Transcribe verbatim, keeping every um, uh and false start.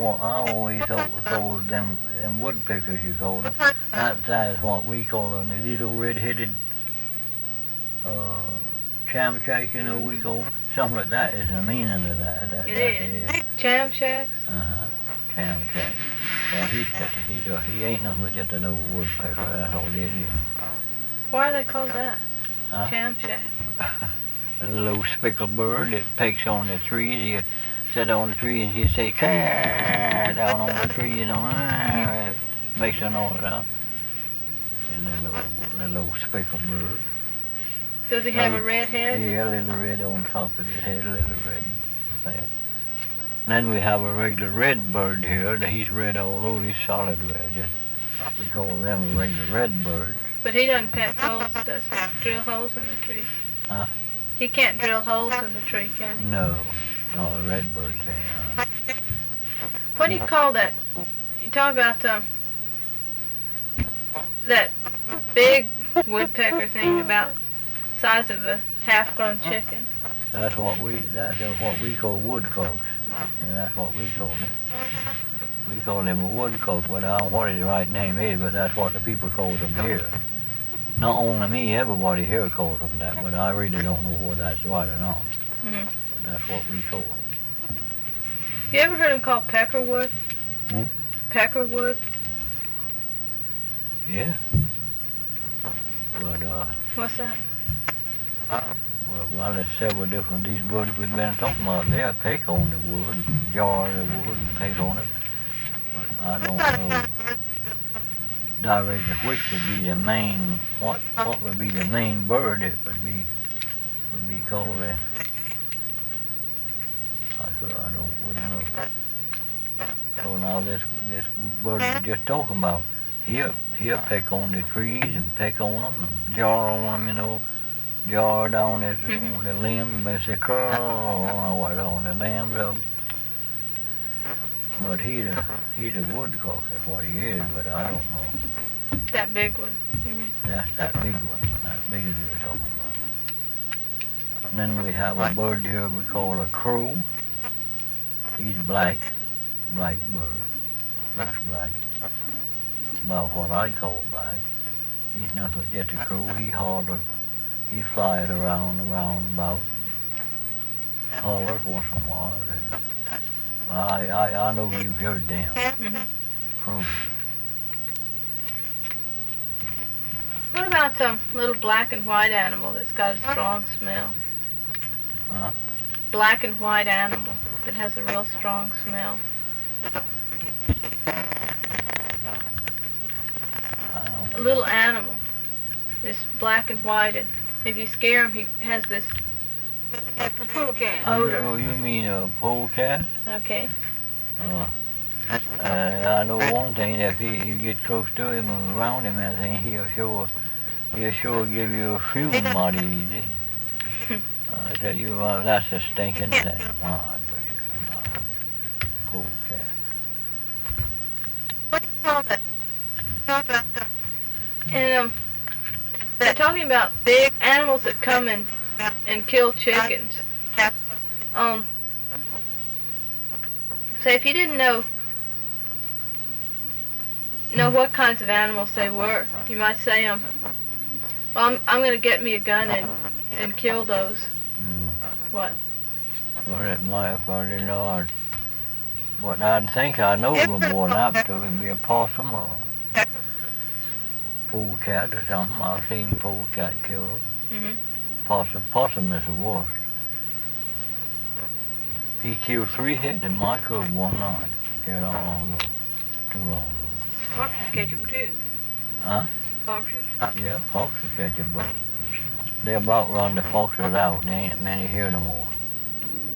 wa- I always told, told them, them woodpeckers, you call them. That, that's what we call them, the little red-headed uh, chamchak, you know, we call something like that is the meaning of that. that It that is. is. Chamshacks? Uh-huh. Chamchak. Well, he's just, he, he ain't nothing but just an old woodpecker, that's all it is. Why are they called that? Huh? Chamshack. A little speckled bird that pecks on the trees. He sit on the tree and he say, "Caw!" down on the tree, you know, ah, makes a noise out. And a little, a little speckled bird. Does he have a red head? Yeah, a little red on top of his head, a little red head. Then we have a regular red bird here. He's red all over. He's solid red. Just, we call them regular red birds. But he doesn't peck holes, does he? Drill holes in the tree. Huh? He can't drill holes in the tree, can he? No. No, a red bird can't. Uh, What do you call that? You talk about um, that big woodpecker thing about size of a half-grown chicken. that's what we that's what we call woodcocks. And that's what we call them. We call them a woodcock, but I don't know what his right name is, but that's what the people call them here. Not only me, everybody here calls them that, but I really don't know whether that's right or not. Mm-hmm. But that's what we call them. You ever heard them called peckerwood? Hmm? Peckerwood? Yeah. But, uh, What's that? well, well, there's several different these birds we've been talking about. They'll peck on the wood, jar the wood, and peck on it. But I don't know directly which would be the main, what what would be the main bird that would be would be called that. I could, I don't wouldn't know. So now this this bird we're just talking about, he'll he'll peck on the trees and peck on them and jar on them, you know, jar down his, Mhm. on the limbs and say crawl what on the limbs of 'em. But he's a he's a woodcock, that's what he is. But I don't know. That big one. Mm-hmm. That's that big one. That big as you're talking about. And then we have a bird here we call a crow. He's black, black bird. Looks black. About what I call black. He's nothing but just a crow. He holler. He flies around, around about. Hollers once in a while. I, I, I know you've heard them. Mm-hmm. Crows. What about um little black and white animal that's got a strong smell? Huh? Black and white animal that has a real strong smell. I don't A little animal is black and white, and if you scare him, he has this odor. Oh, you mean a polecat? Okay. Uh, uh, I know one thing, that if he, you get close to him and around him and everything, he'll sure, he'll sure give you a fume mighty easy. I tell you what, that's a stinking thing. God bless you. Polecat. What do you call that? Talk about the And um, they're talking about big animals that come and and kill chickens. Um, say if you didn't know know what kinds of animals they were, you might say um, well, I'm I'm gonna get me a gun and and kill those. Mm. What? Well, it might, if I didn't know, I'd, what I'd think I know a little more than that to it'd be a possum or a polecat or something. I've seen polecat kill them. Mhm. Possum, possum is the worst. He killed three heads in my cub one night. Here not long ago. Too long ago. Foxes catch them too. Huh? Foxes. Yeah, foxes catch them, but they about run the foxes out. There ain't many here no more.